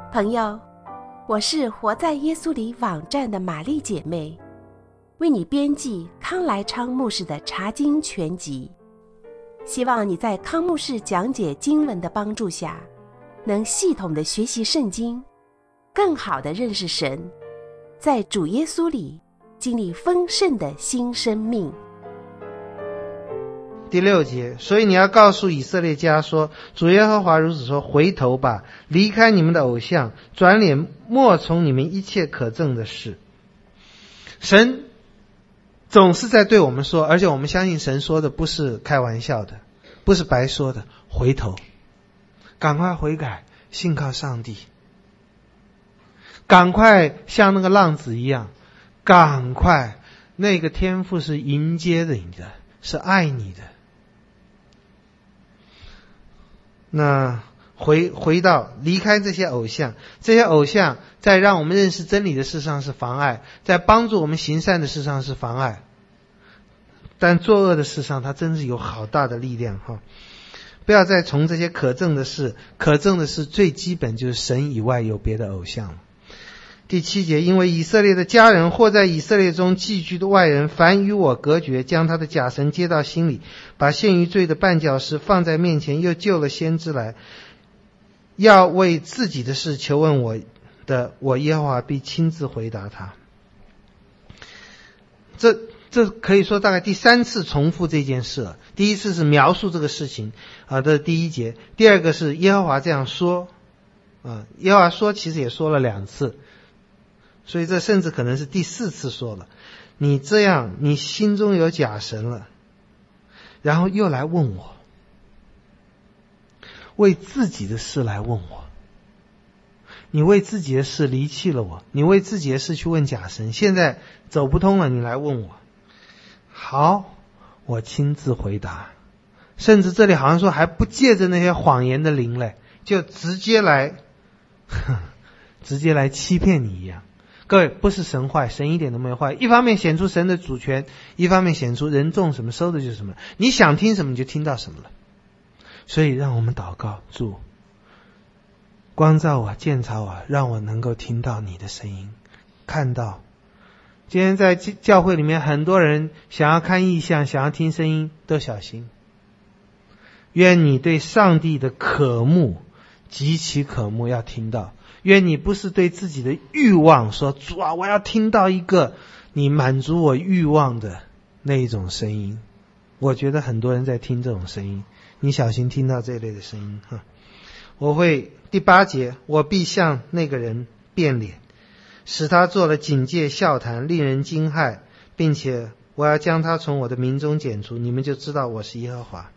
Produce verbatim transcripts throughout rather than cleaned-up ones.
朋友，我是活在耶稣里网站的玛丽姐妹，为你编辑康来昌牧师的查经全集，希望你在康牧师讲解经文的帮助下，能系统的学习圣经，更好的认识神，在主耶稣里经历丰盛的新生命。 第六节，所以你要告诉以色列家说，主耶和华如此说，回头吧，离开你们的偶像，转脸莫从你们一切可憎的事。神总是在对我们说，而且我们相信神说的不是开玩笑的，不是白说的，回头，赶快悔改，信靠上帝，赶快像那个浪子一样，赶快，那个天父是迎接的你的，是爱你的。那回回到离开这些偶像，这些偶像在让我们认识真理的事上是妨碍，在帮助我们行善的事上是妨碍，但作恶的事上它真是有好大的力量哈！不要再从这些可憎的事，可憎的事最基本就是神以外有别的偶像了。第七节，因为以色列的家人或在以色列中寄居的外人，凡与我隔绝，将他的假神接到心里，把陷于罪的绊脚石放在面前，又救了先知来，要为自己的事求问我的，我耶和华必亲自回答他。这这可以说大概第三次重复这件事了。第一次是描述这个事情啊，这是第一节。第二个是耶和华这样说啊，耶和华说其实也说了两次，所以这甚至可能是第四次说了，你这样你心中有假神了，然后又来问我，为自己的事来问我，你为自己的事离弃了我，你为自己的事去问假神，现在走不通了，你来问我，好，我亲自回答。甚至这里好像说还不借着那些谎言的灵嘞，就直接来直接来欺骗你一样。各位，不是神坏，神一点都没有坏，一方面显出神的主权，一方面显出人种什么收的就是什么，你想听什么你就听到什么了。所以让我们祷告，主光照我，鉴察我，让我能够听到你的声音，看到。今天在教会里面很多人想要看异象，想要听声音，都小心。愿你对上帝的渴慕，极其渴慕要听到，愿你不是对自己的欲望说，主啊，我要听到一个你满足我欲望的那一种声音。我觉得很多人在听这种声音，你小心听到这类的声音哈。我会第八节，我必向那个人变脸，使他做了警戒笑谈，令人惊骇，并且我要将他从我的民中剪除，你们就知道我是耶和华。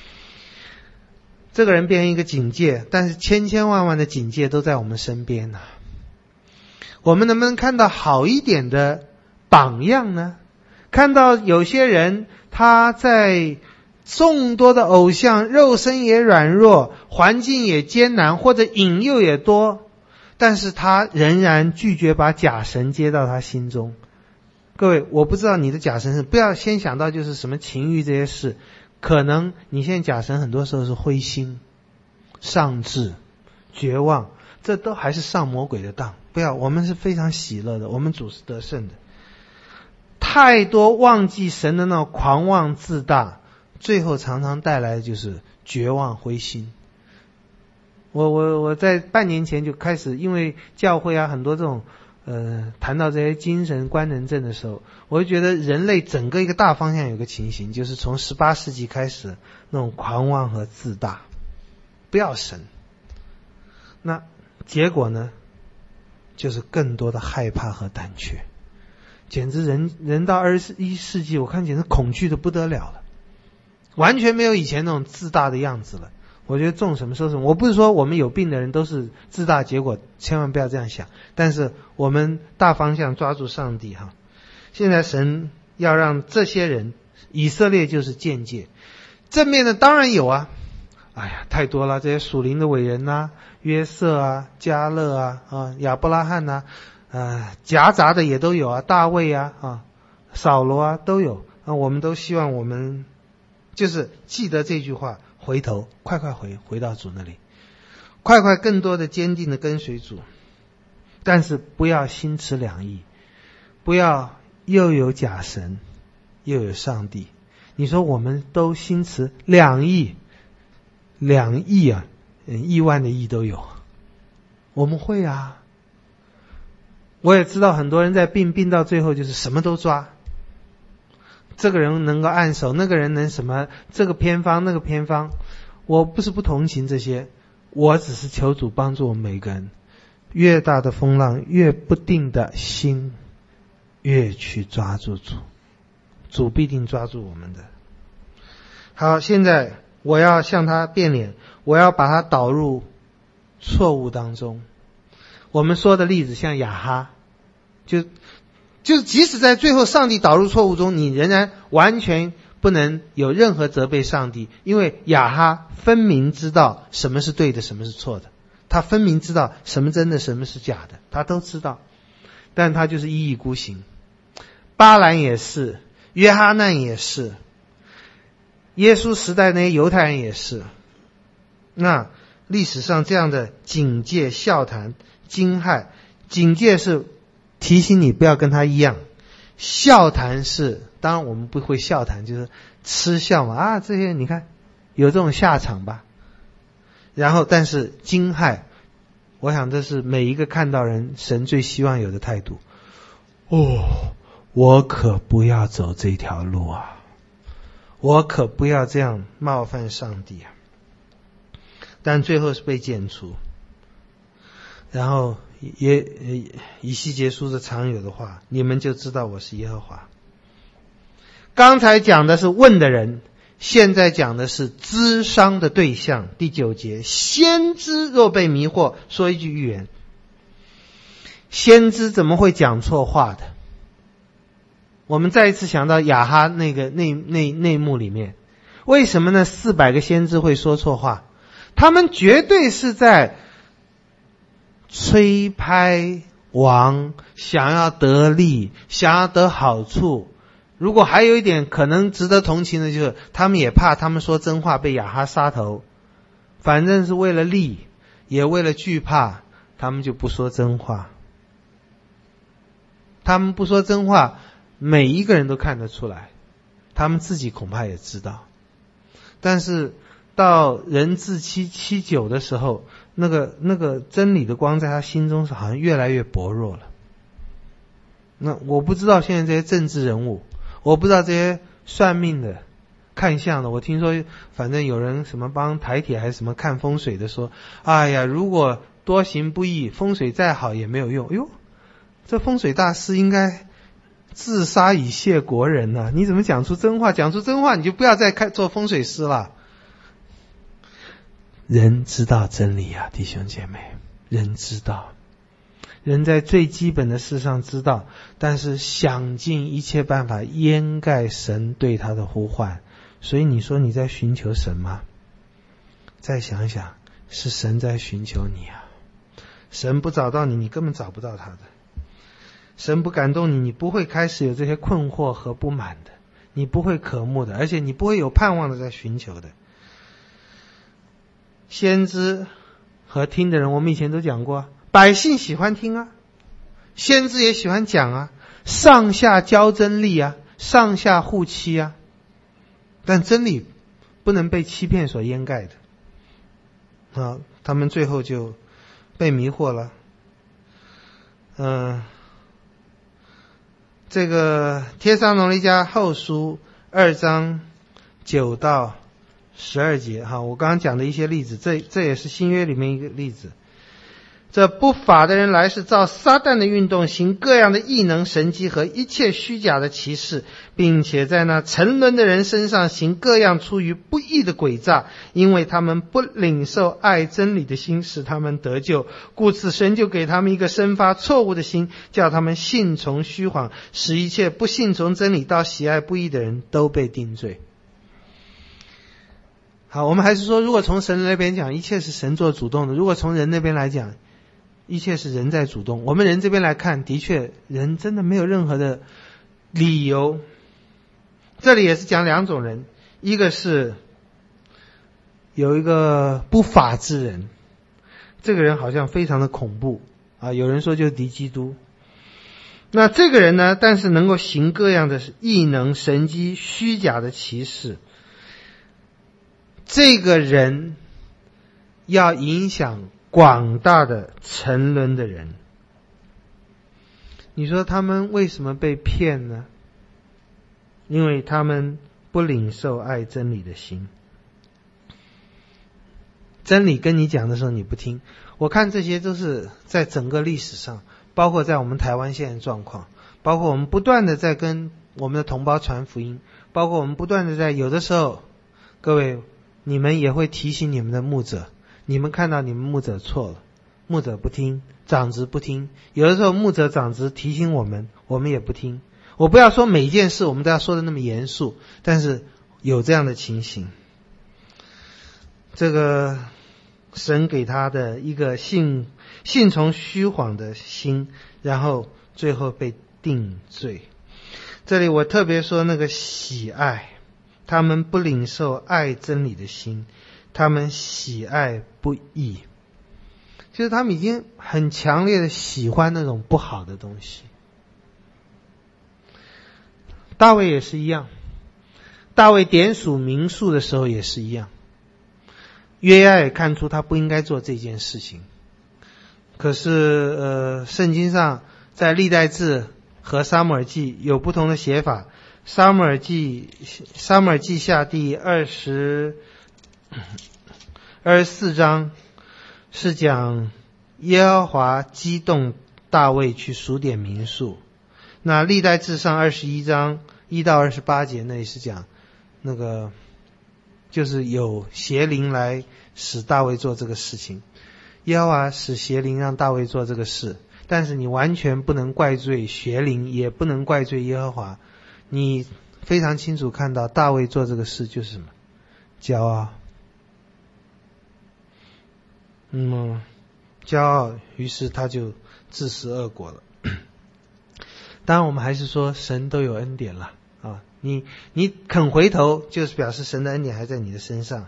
这个人变成一个警戒，但是千千万万的警戒都在我们身边呢、啊。我们能不能看到好一点的榜样呢？看到有些人他在众多的偶像，肉身也软弱，环境也艰难，或者引诱也多，但是他仍然拒绝把假神接到他心中。各位，我不知道你的假神是，不要先想到就是什么情欲这些事，可能你现在假神很多时候是灰心、丧志、绝望，这都还是上魔鬼的当。不要，我们是非常喜乐的，我们主是得胜的。太多忘记神的那种狂妄自大，最后常常带来的就是绝望灰心。我我我在半年前就开始，因为教会啊很多这种呃谈到这些精神官能症的时候，我就觉得人类整个一个大方向有个情形，就是从十八世纪开始那种狂妄和自大，不要神。那结果呢，就是更多的害怕和胆怯，简直人人到二十一世纪，我看简直恐惧的不得了了，完全没有以前那种自大的样子了。我觉得种什么收什么，我不是说我们有病的人都是自大，结果千万不要这样想，但是我们大方向抓住上帝哈。现在神要让这些人，以色列就是间接，正面的当然有啊，哎呀太多了，这些属灵的伟人啊，约瑟啊，迦勒啊，啊亚伯拉罕啊，呃夹杂的也都有啊，大卫啊，啊扫罗啊都有啊。我们都希望我们就是记得这句话，回头快快回回到主那里， 快快更多的坚定的跟随主，但是不要心持两意，不要又有假神又有上帝。你说我们都心持两意，两意啊，亿万的亿都有，我们会啊。我也知道很多人在病病到最后就是什么都抓，这个人能够按手，那个人能什么，这个偏方那个偏方。我不是不同情这些，我只是求主帮助我们每个人，越大的风浪，越不定的心，越去抓住主，主必定抓住我们的。好，现在我要向他变脸，我要把他导入错误当中。我们说的例子像亚哈，就就是即使在最后上帝导入错误中，你仍然完全不能有任何责备上帝，因为亚哈分明知道什么是对的，什么是错的，他分明知道什么真的，什么是假的，他都知道，但他就是一意孤行。巴兰也是，约哈难也是，耶稣时代那些犹太人也是。那历史上这样的警戒、笑谈、惊骇，警戒是提醒你不要跟他一样，笑谈是当然我们不会笑谈，就是嗤笑嘛，啊这些你看有这种下场吧。然后但是惊骇，我想这是每一个看到人神最希望有的态度。哦，我可不要走这条路啊，我可不要这样冒犯上帝啊。但最后是被剪除。然后也以西结书的常有的话，你们就知道我是耶和华。刚才讲的是问的人，现在讲的是咨商的对象。第九节，先知若被迷惑，说一句预言。先知怎么会讲错话的？我们再一次想到亚哈那个内内内幕里面，为什么呢？四百个先知会说错话？他们绝对是在吹拍王，想要得利，想要得好处。如果还有一点可能值得同情的，就是他们也怕他们说真话被亚哈杀头，反正是为了利，也为了惧怕，他们就不说真话。他们不说真话，每一个人都看得出来，他们自己恐怕也知道。但是到人自欺欺久的时候，那个那个真理的光在他心中是好像越来越薄弱了。那我不知道现在这些政治人物，我不知道这些算命的、看相的，我听说反正有人什么帮台铁还是什么看风水的说，哎呀，如果多行不义，风水再好也没有用。哎呦，这风水大师应该自杀以谢国人呢、啊！你怎么讲出真话？讲出真话你就不要再看做风水师了。人知道真理啊，弟兄姐妹，人知道，人在最基本的事上知道，但是想尽一切办法掩盖神对他的呼唤。所以你说你在寻求神吗？再想想，是神在寻求你啊！神不找到你，你根本找不到他的。神不感动你，你不会开始有这些困惑和不满的，你不会渴慕的，而且你不会有盼望的在寻求的。先知和听的人，我们以前都讲过，百姓喜欢听啊，先知也喜欢讲啊，上下交真理啊，上下互欺啊，但真理不能被欺骗所掩盖的啊，他们最后就被迷惑了。嗯、呃，这个帖撒罗尼迦后书二章九到十二节哈，我刚刚讲的一些例子，这这也是新约里面一个例子。这不法的人来是照撒旦的运动，行各样的异能神迹和一切虚假的奇事，并且在那沉沦的人身上行各样出于不义的诡诈，因为他们不领受爱真理的心，使他们得救，故此神就给他们一个生发错误的心，叫他们信从虚谎，使一切不信从真理到喜爱不义的人都被定罪。好，我们还是说，如果从神那边讲，一切是神做主动的；如果从人那边来讲，一切是人在主动。我们人这边来看，的确人真的没有任何的理由。这里也是讲两种人，一个是有一个不法之人， 这个人好像非常的恐怖啊，有人说就是敌基督。那这个人呢，但是能够行各样的异能、神迹、虚假的奇事。这个人要影响广大的沉沦的人。你说他们为什么被骗呢？因为他们不领受爱真理的心。真理跟你讲的时候你不听，我看这些都是在整个历史上，包括在我们台湾现在的状况，包括我们不断的在跟我们的同胞传福音，包括我们不断的在有的时候，各位你们也会提醒你们的牧者，你们看到你们牧者错了，牧者不听，长子不听，有的时候牧者长子提醒我们，我们也不听。我不要说每一件事我们都要说的那么严肃，但是有这样的情形。这个神给他的一个信信从虚谎的心，然后最后被定罪。这里我特别说那个喜爱，他们不领受爱真理的心，他们喜爱不义，就是他们已经很强烈的喜欢那种不好的东西。大卫也是一样，大卫点数民数的时候也是一样，约押也看出他不应该做这件事情，可是呃，圣经上在历代志和撒母耳记有不同的写法。撒母耳记撒母耳记下第二十二十四章是讲耶和华激动大卫去数点民数，那历代志上二十一章一到二十八节那里是讲那个就是有邪灵来使大卫做这个事情，耶和华使邪灵让大卫做这个事，但是你完全不能怪罪邪灵，也不能怪罪耶和华。你非常清楚看到大卫做这个事就是什么？骄傲。嗯，骄傲，于是他就自食恶果了。当然我们还是说神都有恩典了啊，你你肯回头就是表示神的恩典还在你的身上。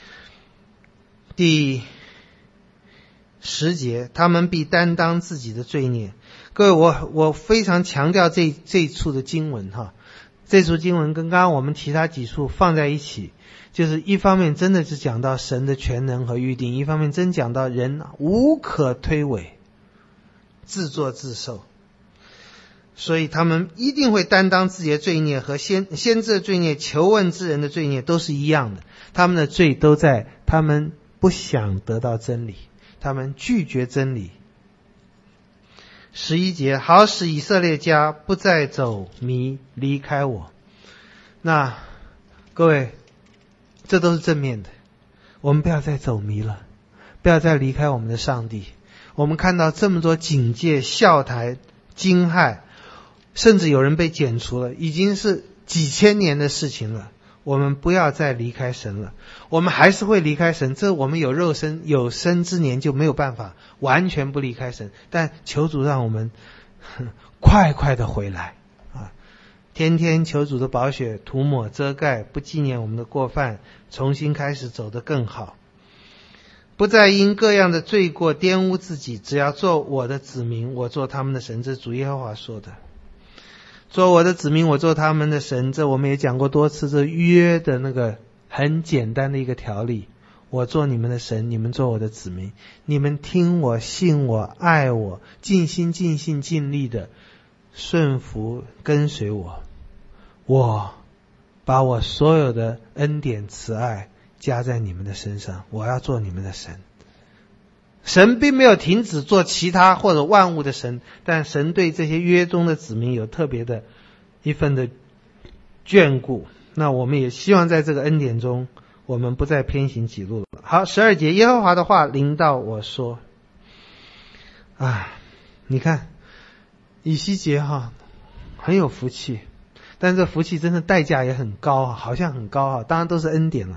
第十节，他们必担当自己的罪孽。各位，我我非常强调这这一处的经文哈，这处经文跟刚刚我们其他几处放在一起，就是一方面真的是讲到神的全能和预定，一方面真讲到人无可推诿，自作自受。所以他们一定会担当自己的罪孽，和先先知的罪孽、求问之人的罪孽都是一样的。他们的罪都在他们不想得到真理，他们拒绝真理。十一节，好使以色列家不再走迷，离开我。那各位，这都是正面的，我们不要再走迷了，不要再离开我们的上帝。我们看到这么多警戒、笑谈、惊骇，甚至有人被剪除了，已经是几千年的事情了。我们不要再离开神了，我们还是会离开神，这我们有肉身有生之年就没有办法完全不离开神，但求主让我们快快的回来啊！天天求主的宝血涂抹遮盖，不纪念我们的过犯，重新开始走得更好，不再因各样的罪过玷污自己，只要做我的子民，我做他们的神，这主耶和华说的。做我的子民，我做他们的神，这我们也讲过多次，这约的那个很简单的一个条例，我做你们的神，你们做我的子民，你们听我、信我、爱我，尽心尽性尽力的顺服跟随我，我把我所有的恩典慈爱加在你们的身上，我要做你们的神。神并没有停止做其他或者万物的神，但神对这些约中的子民有特别的一份的眷顾。那我们也希望在这个恩典中，我们不再偏行己路了。好，十二节，耶和华的话临到我说，啊，你看以西结哈很有福气，但这福气真的代价也很高啊，好像很高啊，当然都是恩典了。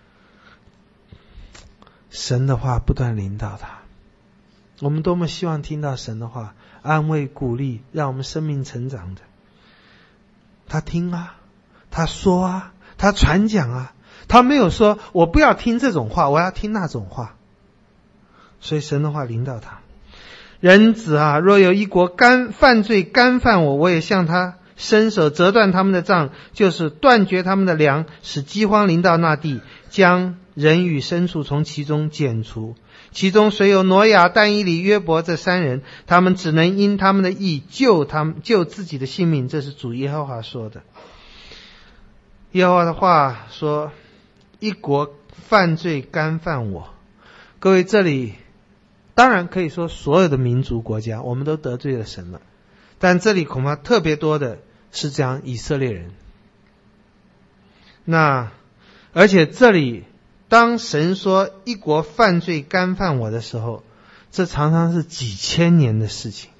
神的话不断临到他，我们多么希望听到神的话，安慰鼓励，让我们生命成长的。他听啊，他说啊，他传讲啊，他没有说我不要听这种话，我要听那种话。 所以神的话临到他。人子啊，若有一国干犯罪干犯我，我也向他伸手折断他们的杖，就是断绝他们的粮，使饥荒临到那地，将人与牲畜从其中剪除。其中虽有挪亚、但以理、约伯这三人，他们只能因他们的义救他们救自己的性命。这是主耶和华说的。耶和华的话说，一国犯罪干犯我。各位，这里当然可以说所有的民族国家我们都得罪了神了，但这里恐怕特别多的是讲以色列人。那而且这里当神说一国犯罪干犯我的时候，这常常是几千年的事情。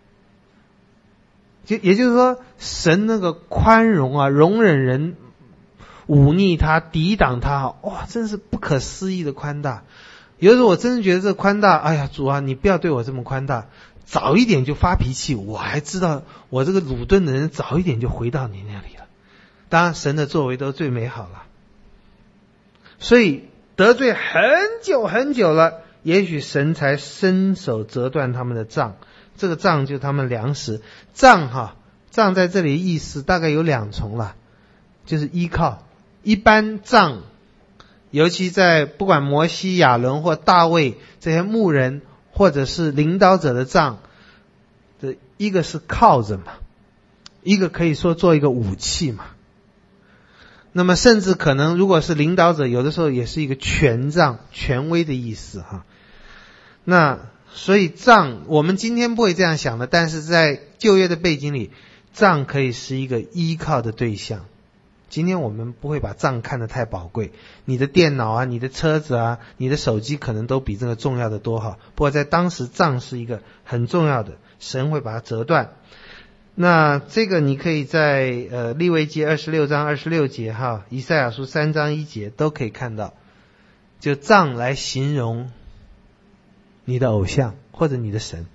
就也就是说，神那个宽容啊，容忍人忤逆他、抵挡他，哇，真是不可思议的宽大。有的时候我真的觉得这宽大，哎呀，主啊，你不要对我这么宽大，早一点就发脾气，我还知道我这个鲁钝的人早一点就回到你那里了。当然神的作为都最美好了。所以得罪很久很久了，也许神才伸手折断他们的杖。这个杖就是他们粮食。杖哈，杖在这里意思大概有两重了，就是依靠。一般杖，尤其在不管摩西、亚伦或大卫这些牧人或者是领导者的杖，这一个是靠着嘛，一个可以说做一个武器嘛。那么甚至可能如果是领导者，有的时候也是一个权杖，权威的意思哈。那所以杖我们今天不会这样想的，但是在旧约的背景里，杖可以是一个依靠的对象。今天我们不会把杖看得太宝贵，你的电脑啊，你的车子啊，你的手机可能都比这个重要的多哈。不过在当时杖是一个很重要的，神会把它折断。那这个你可以在呃利未记二十六章二十六节哈，以赛亚书三章一节都可以看到，就杖来形容你的偶像或者你的神。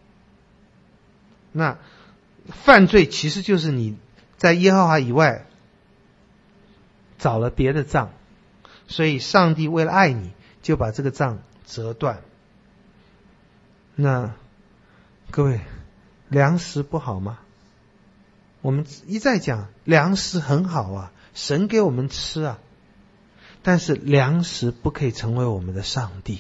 那犯罪其实就是你在耶和华以外找了别的杖，所以上帝为了爱你就把这个杖折断。那各位，粮食不好吗？我们一再讲粮食很好啊，神给我们吃啊，但是粮食不可以成为我们的上帝。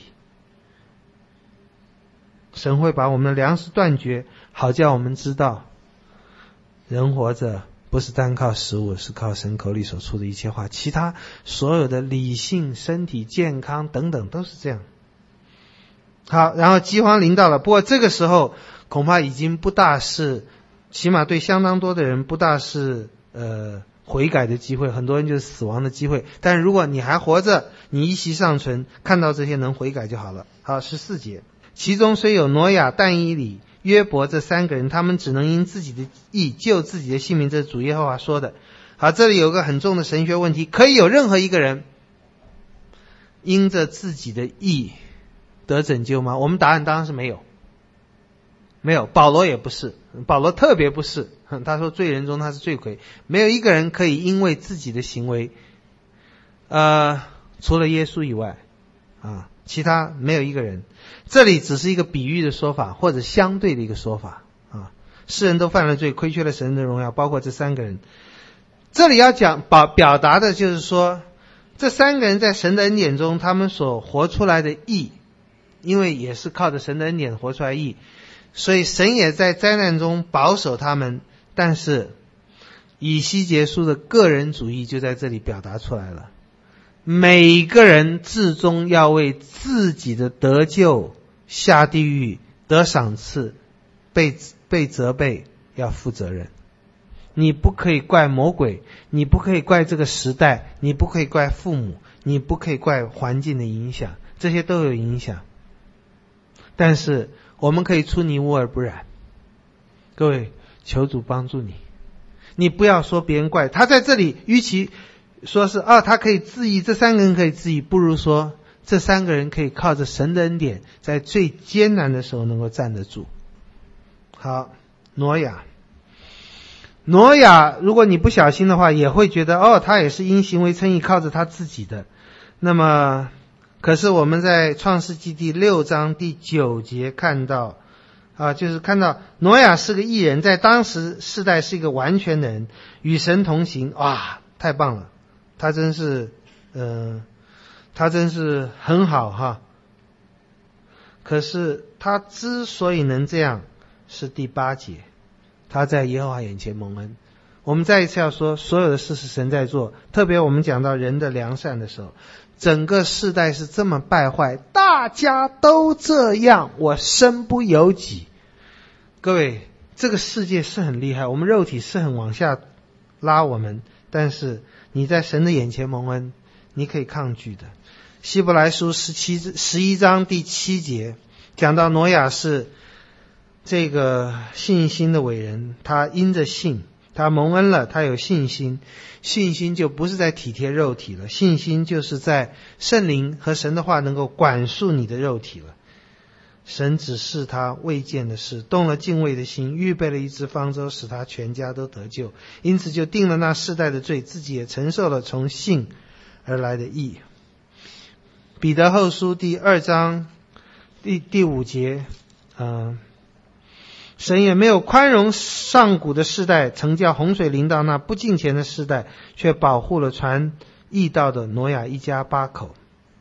神会把我们的粮食断绝，好叫我们知道人活着不是单靠食物，是靠神口里所出的一切话。其他所有的理性、身体健康等等都是这样。好，然后饥荒临到了，不过这个时候恐怕已经不大是，起码对相当多的人不大是呃悔改的机会，很多人就是死亡的机会。但是如果你还活着，你一息尚存，看到这些能悔改就好了。好，十四节，其中虽有挪亚、但以理、约伯这三个人，他们只能因自己的义救自己的性命，这是主耶和华说的。好，这里有个很重的神学问题，可以有任何一个人因着自己的义得拯救吗？我们答案当然是没有，没有。保罗也不是，保罗特别不是，他说罪人中他是罪魁，没有一个人可以因为自己的行为，呃，除了耶稣以外啊，其他没有一个人。这里只是一个比喻的说法，或者相对的一个说法啊。世人都犯了罪，亏缺了神的荣耀，包括这三个人。这里要讲表表达的就是说，这三个人在神的恩典中，他们所活出来的义，因为也是靠着神的恩典活出来义，所以神也在灾难中保守他们。但是以西结书的个人主义就在这里表达出来了，每个人至终要为自己的得救、下地狱、得赏赐、被被责备要负责任。你不可以怪魔鬼，你不可以怪这个时代，你不可以怪父母，你不可以怪环境的影响，这些都有影响。但是我们可以出泥污而不染。各位，求主帮助你，你不要说别人怪他。在这里与其说是啊，他可以自义，这三个人可以自义，不如说这三个人可以靠着神的恩典，在最艰难的时候能够站得住。好，挪亚，挪亚，如果你不小心的话，也会觉得哦，他也是因行为称义，靠着他自己的。那么可是我们在创世纪第六章第九节看到啊，就是看到挪亚是个义人，在当时世代是一个完全的人，与神同行。哇，太棒了，他真是嗯、呃，他真是很好哈。可是他之所以能这样，是第八节，他在耶和华眼前蒙恩。我们再一次要说，所有的事是神在做，特别我们讲到人的良善的时候，整个世代是这么败坏，大家都这样，我身不由己。各位，这个世界是很厉害，我们肉体是很往下拉我们，但是你在神的眼前蒙恩，你可以抗拒的。希伯来书十七十一章第七节讲到挪亚是这个信心的伟人，他因着信，他蒙恩了，他有信心。信心就不是在体贴肉体了，信心就是在圣灵和神的话能够管束你的肉体了。神指示他未见的事，动了敬畏的心，预备了一只方舟，使他全家都得救，因此就定了那世代的罪，自己也承受了从信而来的义。彼得后书第二章第第五节，嗯、呃神也没有宽容上古的世代，曾叫洪水临到那不敬虔的世代，却保护了传义道的挪亚一家八口。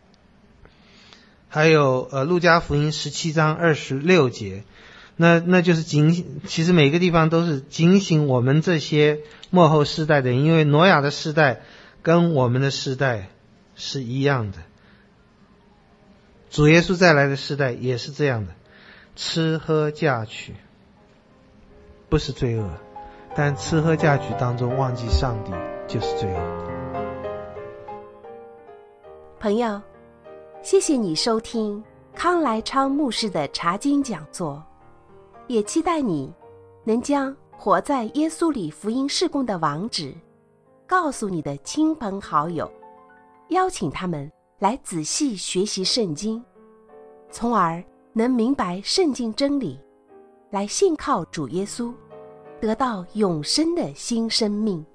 还有呃，路加福音十七章二十六节，那那就是警，其实每个地方都是警醒我们这些末后世代的人，因为挪亚的世代跟我们的世代是一样的，主耶稣再来的世代也是这样的，吃喝嫁娶不是罪恶，但吃喝嫁娶当中忘记上帝就是罪恶。 朋友，谢谢你收听康来昌牧师的查经讲座，也期待你能将活在耶稣里福音事工的网址告诉你的亲朋好友，邀请他们来仔细学习圣经，从而能明白圣经真理，来信靠主耶稣，得到永生的新生命。